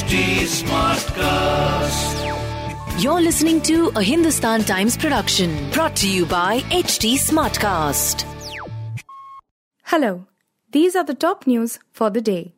HT Smartcast. You're listening to a Hindustan Times production brought to you by HT Smartcast. Hello, these are the top news for the day.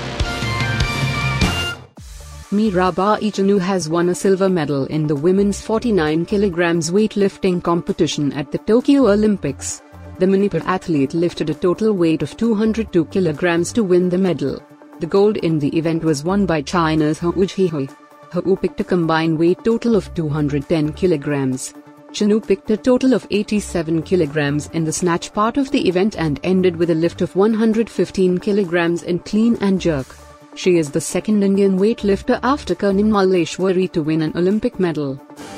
Mirabai Chanu has won a silver medal in the women's 49 kg weightlifting competition at the Tokyo Olympics. The Manipur athlete lifted a total weight of 202 kg to win the medal. The gold in the event was won by China's Hou Zhihui. Hou picked a combined weight total of 210 kg. Chanu picked a total of 87 kg in the snatch part of the event and ended with a lift of 115 kg in clean and jerk. She is the second Indian weightlifter after Karnin Malleshwari to win an Olympic medal.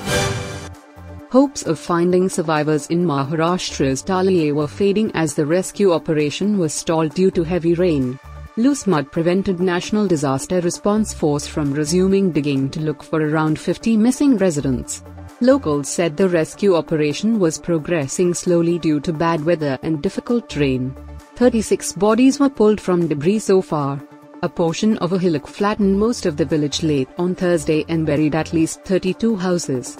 Hopes of finding survivors in Maharashtra's Talia were fading as the rescue operation was stalled due to heavy rain. Loose mud prevented National Disaster Response Force from resuming digging to look for around 50 missing residents. Locals said the rescue operation was progressing slowly due to bad weather and difficult terrain. 36 bodies were pulled from debris so far. A portion of a hillock flattened most of the village late on Thursday and buried at least 32 houses.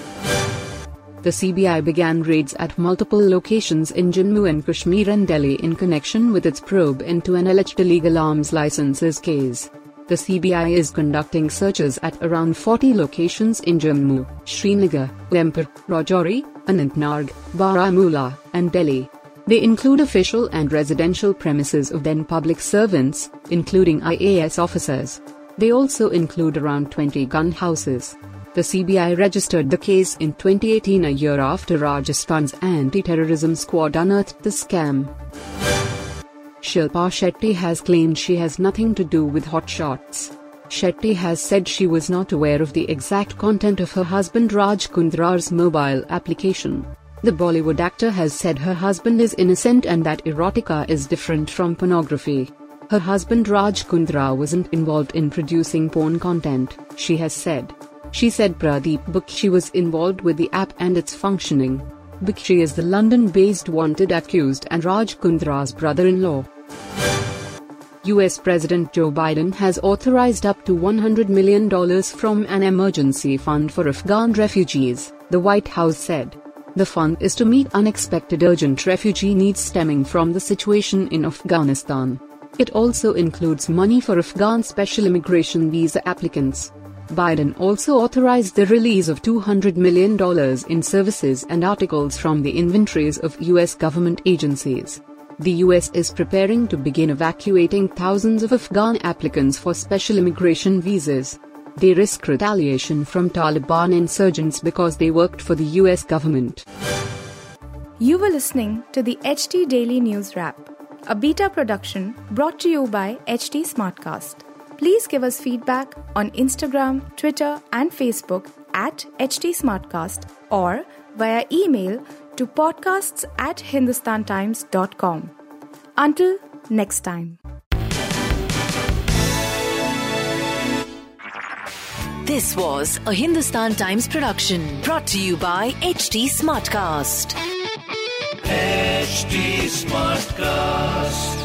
The CBI began raids at multiple locations in Jammu and Kashmir and Delhi in connection with its probe into an alleged illegal arms licenses case. The CBI is conducting searches at around 40 locations in Jammu, Srinagar, Udhampur, Rajouri, Anantnag, Baramulla, and Delhi. They include official and residential premises of then public servants, including IAS officers. They also include around 20 gun houses. The CBI registered the case in 2018, a year after Rajasthan's anti-terrorism squad unearthed the scam. Shilpa Shetty has claimed she has nothing to do with Hot Shots. Shetty has said she was not aware of the exact content of her husband Raj Kundra's mobile application. The Bollywood actor has said her husband is innocent and that erotica is different from pornography. Her husband Raj Kundra wasn't involved in producing porn content, she has said. She said Pradeep Bakshi was involved with the app and its functioning. Bakshi is the London-based wanted accused and Raj Kundra's brother-in-law. US President Joe Biden has authorized up to $100 million from an emergency fund for Afghan refugees, the White House said. The fund is to meet unexpected urgent refugee needs stemming from the situation in Afghanistan. It also includes money for Afghan special immigration visa applicants. Biden also authorized the release of $200 million in services and articles from the inventories of U.S. government agencies. The U.S. is preparing to begin evacuating thousands of Afghan applicants for special immigration visas. They risk retaliation from Taliban insurgents because they worked for the U.S. government. You were listening to the HT Daily News Wrap, a beta production brought to you by HT Smartcast. Please give us feedback on Instagram, Twitter and Facebook at HT Smartcast or via email to podcasts@hindustantimes.com. Until next time. This was a Hindustan Times production brought to you by HT Smartcast. HT Smartcast.